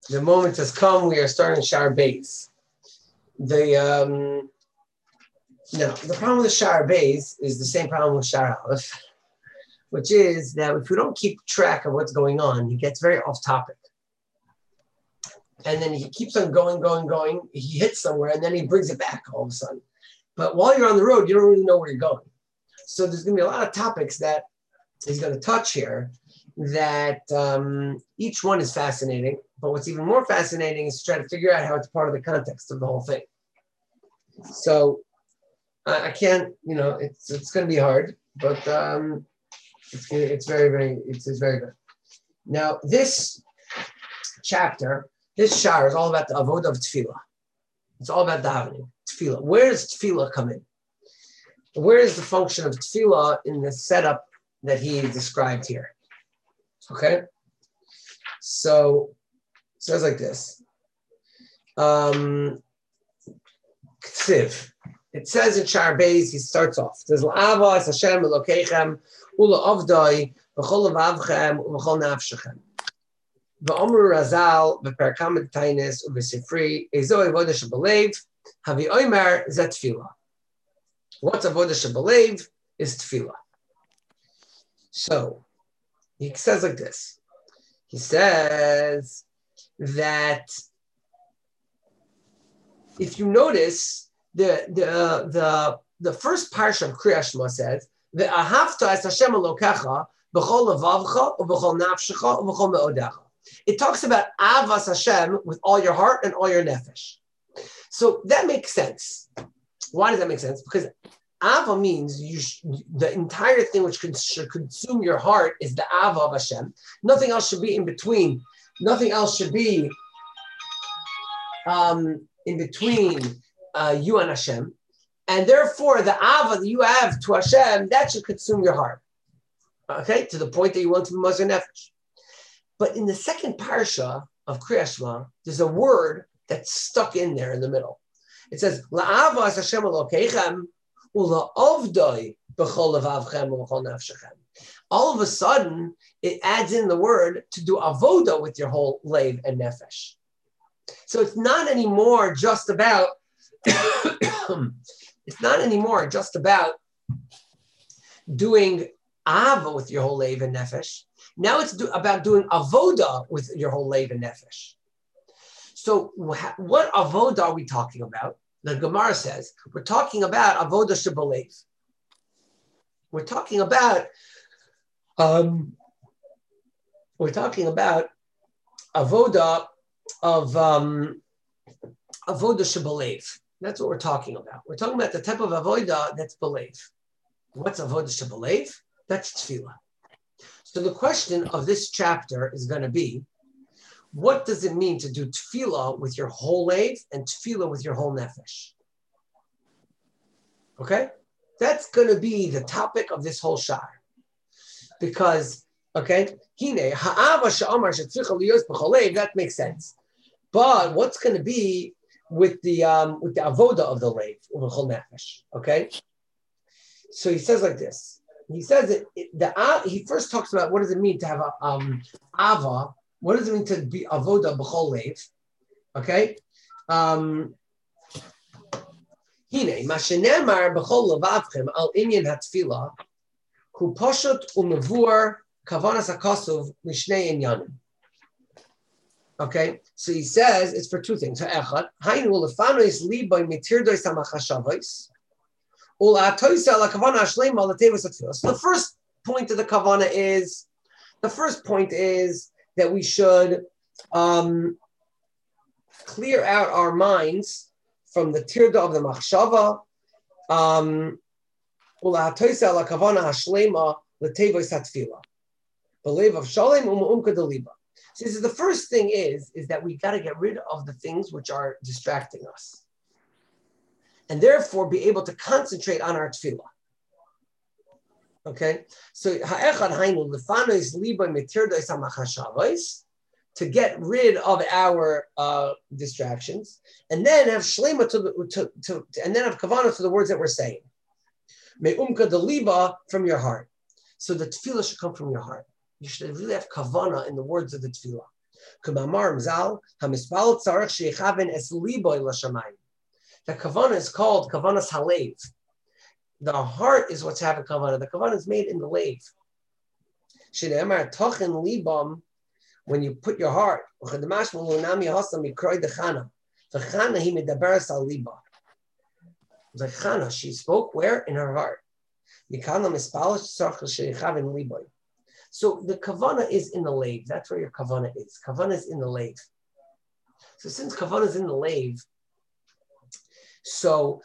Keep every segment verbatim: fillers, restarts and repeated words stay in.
The moment has come. We are starting Shar Beis. The um, no, the problem with Shar Beis is the same problem with Shar Aleph, which is that if we don't keep track of what's going on, he gets very off topic. And then he keeps on going, going, going. He hits somewhere, and then he brings it back all of a sudden. But while you're on the road, you don't really know where you're going. So there's going to be a lot of topics that he's going to touch here that um, each one is fascinating. But what's even more fascinating is to try to figure out how it's part of the context of the whole thing. So I, I can't, you know, it's it's going to be hard, but um, it's it's very, very, it's, it's very good. Now, this chapter, this shar is all about the avodah of tefillah. It's all about davening, tefillah. Where does tefillah come in? Where is the function of tefillah in the setup that he described here? Okay, so it says like this. Um, it says in Shar Beis, he starts off. It says, L'avos Hashem Elokeichem ula avdoi v'chol levavchem u'v'chol nafshechem. V'omru Razal v'perkam t'tainis u'v'sifri ezo avodah shebalev havi omer zet tefillah. What's avodah shebalev is tefillah. So he says like this. He says that if you notice, the the uh, the the first parsha of Kriyas Shema says, "Ve'ahavta es Hashem Elokecha b'chol levavcha u'b'chol nafshecha u'b'chol me'odecha." It talks about avas Hashem with all your heart and all your nefesh. So that makes sense. Why does that make sense? Because ava means you sh- the entire thing which can, should consume your heart is the ava of Hashem. Nothing else should be in between. Nothing else should be um, in between uh, you and Hashem. And therefore, the ava that you have to Hashem, that should consume your heart. Okay? To the point that you want to be Moser Nefesh. But in the second parsha of Kriyas Shema, there's a word that's stuck in there in the middle. It says, La'avas Hashem Elokeichem ula'avdoi b'chol levavchem u'b'chol nafshechem. All of a sudden, it adds in the word to do avoda with your whole lev and nefesh. So it's not anymore just about, it's not anymore just about doing ava with your whole lev and nefesh. Now it's do, about doing avoda with your whole lev and nefesh. So wh- what avoda are we talking about? The Gemara says, we're talking about avoda shebalev. We're talking about, um, we're talking about avoda of um, avoda shebalev. That's what we're talking about. We're talking about the type of avoda that's balev. What's avoda shebalev? That's tefillah. So the question of this chapter is going to be, what does it mean to do tefillah with your whole lev and tefillah with your whole nefesh? Okay? That's going to be the topic of this whole shar. Because, okay, that makes sense. But what's going to be with the um, with the avoda of the lev, whole nefesh? Okay? So he says like this. He says that it, the uh, he first talks about what does it mean to have a um, ava. What does it mean to be avoda b'chol lev? Okay, um, hine mashenemar b'chol levavchem al inyan hatfila hu poshut umevur kavanas hakasuv lishnei inyanim. Okay, so he says it's for two things. Ha'echad hainu lefanois liboy mitirdois hamachashavos. So the first point of the kavana is, the first point is that we should um, clear out our minds from the tirda of the machshava, um, so this is the first thing is, is that we got to get rid of the things which are distracting us. And therefore be able to concentrate on our tefillah. Okay? So ha'echad hainu lefanois liboy mitirdois hamachashavos, to get rid of our uh, distractions, and then have shlema to, the, to, to and then have kavanah to the words that we're saying. Me'umka deliba, from your heart. So the tefillah should come from your heart. You should really have kavanah in the words of the tefillah. Kumamar Mzal, Hamispal Tzarech Shechaven Es Liboy Lashamayim. The kavanah is called kavanas halev. The heart is what's having kavanah. The kavanah is made in the lave. Shneimar tochen libam, when you put your heart. It's like Chana, she spoke where? In her heart. So the kavanah is in the lave. That's where your kavanah is. Kavanah is in the lave. So since kavanah is in the lave, so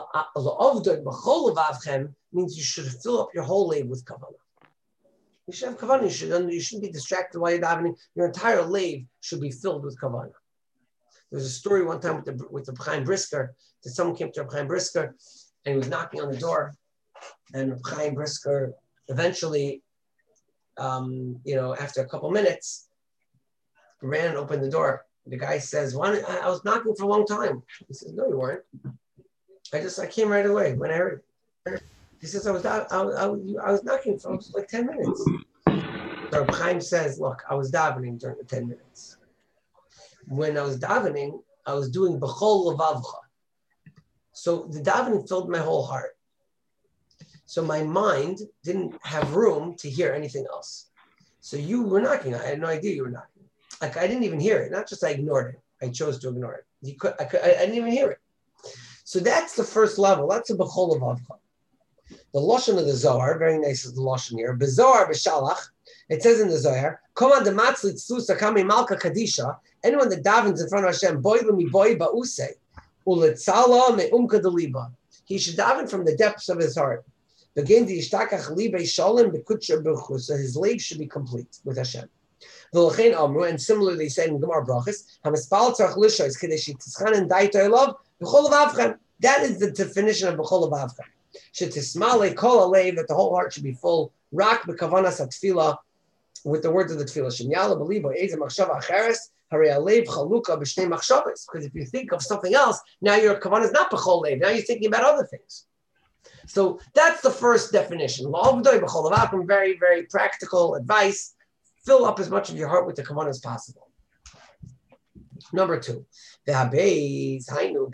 la'avdod means you should fill up your whole lave with kavanah. You should have kavanah. You, should, you shouldn't be distracted while you're davening. Your entire lave should be filled with kavanah. There was a story one time with the with the Chaim Brisker that someone came to Chaim Brisker and he was knocking on the door, and Chaim Brisker eventually, um, you know, after a couple minutes, ran and opened the door. The guy says, "Why? I, I was knocking for a long time." He says, "No, you weren't. I just I came right away when I heard it." He says, "I was I, I, I, I was knocking for like ten minutes." So Chaim says, "Look, I was davening during the ten minutes. When I was davening, I was doing b'chol levavcha. So the davening filled my whole heart. So my mind didn't have room to hear anything else. So you were knocking. I had no idea you were knocking. Like I didn't even hear it. Not just I ignored it. I chose to ignore it. You could, I, could, I, I didn't even hear it. So that's the first level. That's a b'chol levavcha. The lashon of the Zohar, very nice is the lashon here. B'Zohar b'Shalach. It says in the Zohar, "Koma dematzli tzlusa kami malka kadisha." Anyone that davens in front of Hashem, boy lumi boy ba'usei, uletzala me'umka deliba. He should daven from the depths of his heart. Begin the ishtakach libei shalom bekutsha b'chu. So his leg should be complete with Hashem. V'lochein amru, and similarly said in Gemara Brachos, hamispal tzarach lishois kadeshi tischanen daito elav b'chol avavchem. That is the definition of b'chol avavchem. Shetismale kol alev, that the whole heart should be full. Rak b'kavanas atfila, with the words of the tefillah. Shemyala b'libo eze machshava acheres. Because if you think of something else, now your kavanah is not b'chol leiv. Now you're thinking about other things. So that's the first definition. Very, very practical advice. Fill up as much of your heart with the kavanah as possible. Number two, the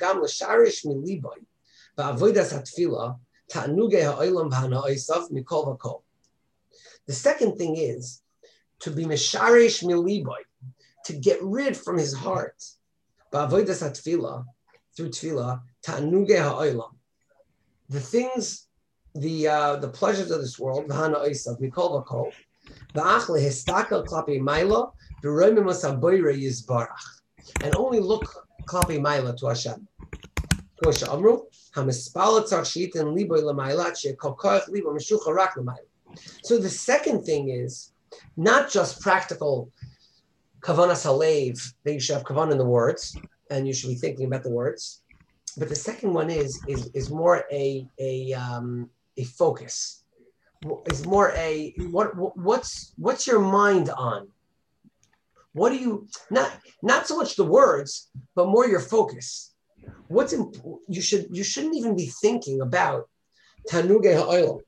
second thing is to be mesharish miliboy, to get rid from his heart, ba'avodas hatfila, through tefillah, ta'anuge ha'olam, the things, the uh, the pleasures of this world, v'hana oisav, mikol v'kol, v'ach lehistakel klapi maila, v'roimimus haboire yizbarach, and only look klapi maila to Hashem. Kosha amru, hamispala tzarch she'iten liboy l'mailat, she'kol koach libo meshucha rak l'mayla. So the second thing is not just practical kavanas halev, that you should have kavanah in the words, and you should be thinking about the words. But the second one is is is more a a um, a focus. It's more a what what's what's your mind on? What do you not not so much the words, but more your focus. What's in, you should you shouldn't even be thinking about tanuge ha'olam,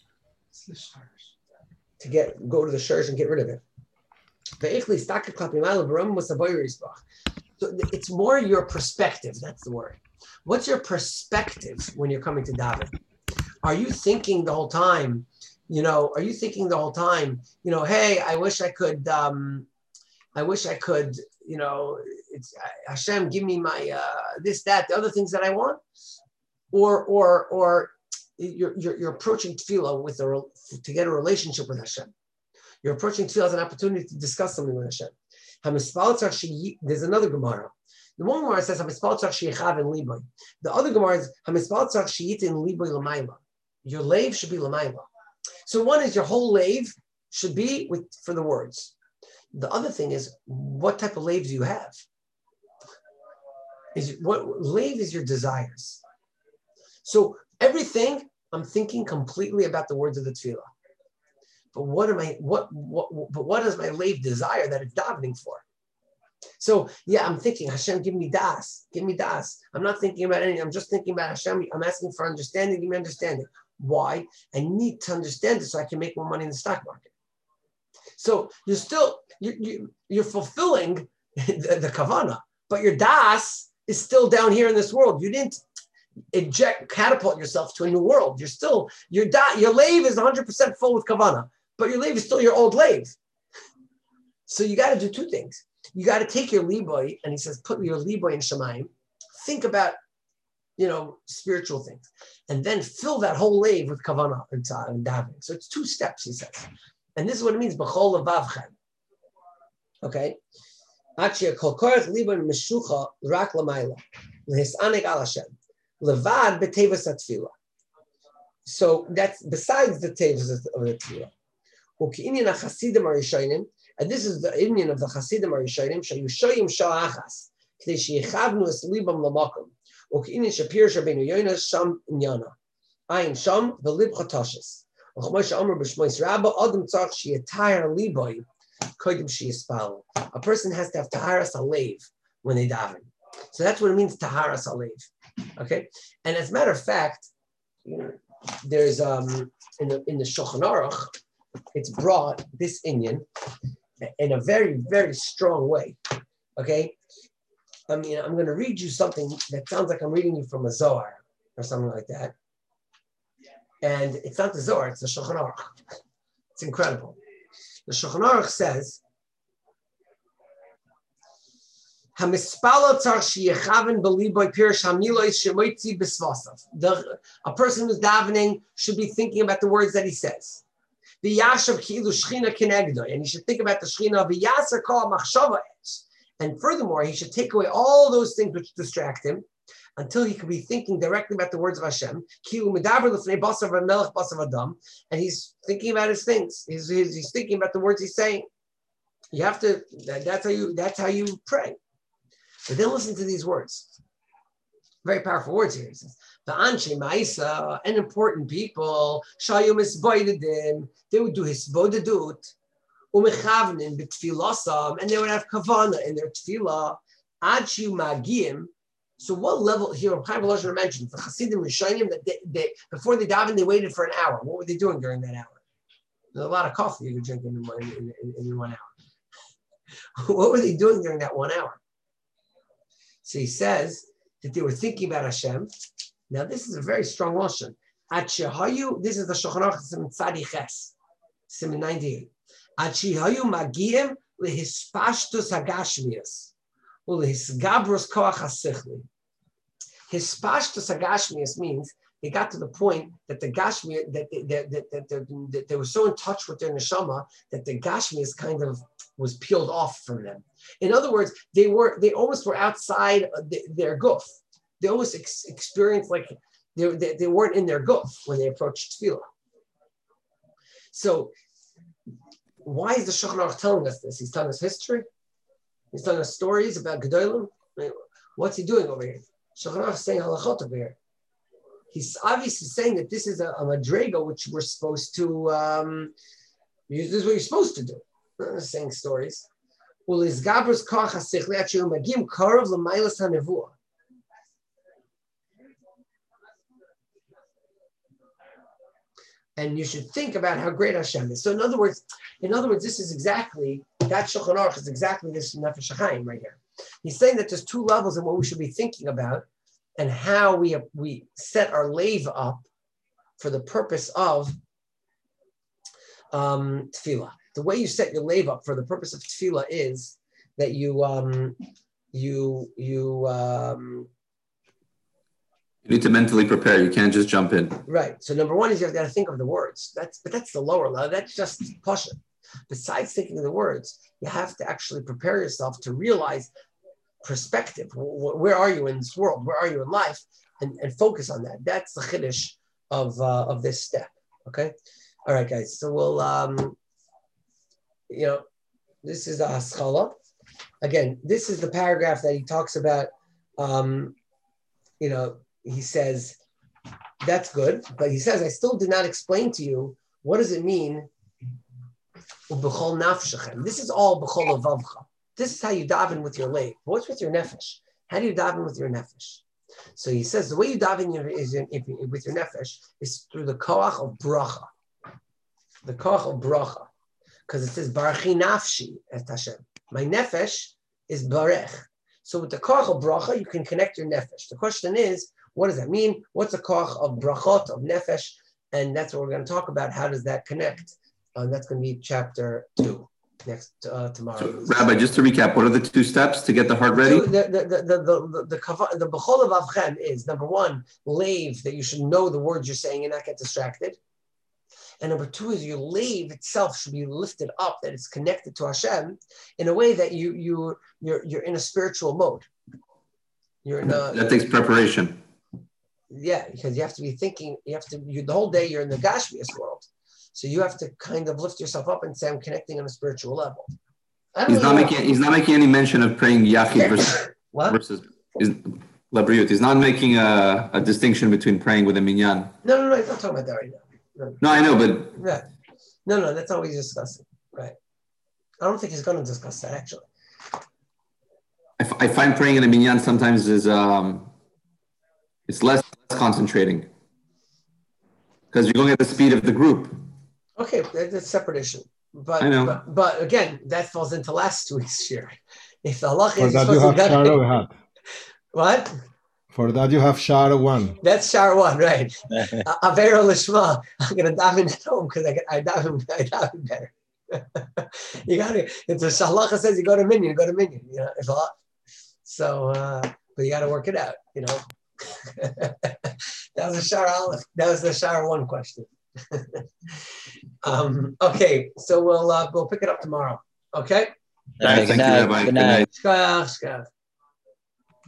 to get go to the church and get rid of it. So it's more your perspective. That's the word. What's your perspective when you're coming to daven? Are you thinking the whole time, you know, are you thinking the whole time, you know, hey, I wish I could, um, I wish I could, you know, it's Hashem, give me my, uh, this, that, the other things that I want? Or, or, or you're, you're, you're approaching tefillah with a, to get a relationship with Hashem. You're approaching tefillah as an opportunity to discuss something with Hashem. There's another Gemara. The one Gemara says, the other Gemara is, your lave should be lamayla. So one is your whole lave should be with for the words. The other thing is, what type of lave do you have? Is what lave is your desires. So everything, I'm thinking completely about the words of the tefillah. But what am I? What what? But what does my lave desire that it's davening for? So yeah, I'm thinking Hashem, give me das, give me das. I'm not thinking about anything. I'm just thinking about Hashem. I'm asking for understanding. Give me understanding. Why? I need to understand it so I can make more money in the stock market. So you're still, you, you, you're fulfilling the, the kavana, but your das is still down here in this world. You didn't eject, catapult yourself to a new world. You're still, your da, your lave is one hundred percent full with kavana, but your lave is still your old lave. So you got to do two things. You got to take your liboy, and he says, put your liboy in Shemayim. Think about, you know, spiritual things, and then fill that whole lave with kavanah and davening. So it's two steps, he says, and this is what it means. B'chol levavchem. Okay. Achia kol korach liboy meshucha rak lamayla lehisanik al Hashem levad betevas atfila. So that's besides the tevas of the tefillah. U'ki'inyan hachasidim arishonim. And this is the Indian of the Hasidim Arishonim, Shayushoyim Sha'achas, K'dei Sheyechavnu Es Libam Lamakom, U'K'inin Shapir Shabbeinu Yoina Sham Inyana, Ayin Sham V'Lib Chatoshes, U'Chmoshe Omer B'Shmois Rabba Adam Tzach Sheyatayar Liboy Kodim Sheyispal. A person has to have Taharas Alev when they daven. So that's what it means, Taharas Alev. Okay, and as a matter of fact, you know, there's um in the in the Shulchan Aruch, it's brought this Indian in a very, very strong way, okay? I mean, I'm going to read you something that sounds like I'm reading you from a Zohar or something like that. And it's not the Zohar, it's the Shulchan Aruch. It's incredible. The Shulchan Aruch says, the, a person who's davening should be thinking about the words that he says. The Yashav Kilu Shchina Kinegdo, and he should think about the Shchina of the Yasser Kol Machshava. And furthermore, he should take away all those things which distract him until he can be thinking directly about the words of Hashem. Kilu Medaber L'fnei Basav Melech Basav Adam, and he's thinking about his things. He's, he's, he's thinking about the words he's saying. You have to. That, that's how you. That's how you pray. But then listen to these words. Very powerful words here. He says, the Anshe Ma'isa, and important people, Shayum Isboidedim, they would do Hisbodedut, Umechavnin B'Tfilasam, and they would have Kavana in their Tfilah, Achu Magiyim. So what level here, Chaim Volozhin mentioned, the Hasidim Rishonim, that they, they, before they davened, they waited for an hour. What were they doing during that hour? There's a lot of coffee you could drink in one, in, in, in one hour. What were they doing during that one hour? So he says that they were thinking about Hashem. Now, this is a very strong lashon. At shehayu, this is the Shulchan Aruch Siman Tzadi Ches, Siman ninety-eight. At shehayu magiyim lehispashtus hagashmias, ulehisgabros koach hasichli. Hispashtus hagashmias means they got to the point that the gashmi that they, that, that, that, that, that they were so in touch with their neshama that the gashmias kind of was peeled off from them. In other words, they were they almost were outside the, their guf. They almost ex- experienced like they, they, they weren't in their guf when they approached tefillah. So why is the Shulchan Aruch telling us this? He's telling us history. He's telling us stories about Gedolim. What's he doing over here? Shulchan Aruch is saying halachot over here. He's obviously saying that this is a, a madrega which we're supposed to, um, this is what you're supposed to do. I'm not saying stories. And you should think about how great Hashem is. So in other words, in other words, this is exactly, that Shulchan Aruch is exactly this Nefesh HaChaim right here. He's saying that there's two levels in what we should be thinking about and how we, we set our lave up for the purpose of um, tefillah. The way you set your lave up for the purpose of tefillah is that you um, you you um, you need to mentally prepare. You can't just jump in. Right. So number one is you have got to think of the words. That's but that's the lower level. That's just pasha. Besides thinking of the words, you have to actually prepare yourself to realize perspective. Where are you in this world? Where are you in life? And, and focus on that. That's the chiddush of uh, of this step. Okay. All right, guys. So we'll. Um, You know, this is the Haskalah. Again, this is the paragraph that he talks about. Um, you know, he says, that's good. But he says, I still did not explain to you, what does it mean? This is all b'chol levavcha. This is how you daven with your leg. What's with your nefesh? How do you daven with your nefesh? So he says, the way you daven your, is in, if, with your nefesh is through the koach of bracha. The koach of bracha. because it says Barachi Nafshi at Hashem. My nefesh is Barech. So with the koch of bracha, you can connect your nefesh. The question is, what does that mean? What's the koch of brachot, of nefesh? And that's what we're going to talk about. How does that connect? Uh, that's going to be chapter two next uh, tomorrow. So, Rabbi, just to recap, what are the two steps to get the heart ready? The the the the the the, the, the bechol of avchem is number one, lave, that you should know the words you're saying and not get distracted. And number two is your lave itself should be lifted up, that it's connected to Hashem in a way that you you you're you're in a spiritual mode. You're in a, that takes preparation. Yeah, because you have to be thinking. You have to. You, the whole day you're in the Gashmias world. So you have to kind of lift yourself up and say, I'm connecting on a spiritual level. He's not making he's not making any mention of praying Yachid versus, what? versus is, Labriut. He's not making a, a distinction between praying with a minyan. No, no, no, he's not talking about that right now. No, no I know, but... Yeah. No, no, that's not what he's discussing. Right. I don't think he's going to discuss that, actually. I, f- I find praying in a minyan sometimes is... Um, it's less, less concentrating. Because you're going at the speed of the group. Okay, that's a separate issue. But, I know. But, but again, that falls into last week's year. If the Allah is For that you have Shara What? For that you have Shara one. That's Shara one, right? Avero Lishma. I'm going to daven at home because I, I daven I daven better. You got to, if the Shalacha says you go to Minyan, you go to Minyan. You know, if Allah, so, uh, but you got to work it out, you know. That was a Shara Aleph. That was the Shara one question. um, okay, so we'll uh, we'll pick it up tomorrow. Okay. Thank you, Rabbi. Good night. Shkach, shkach.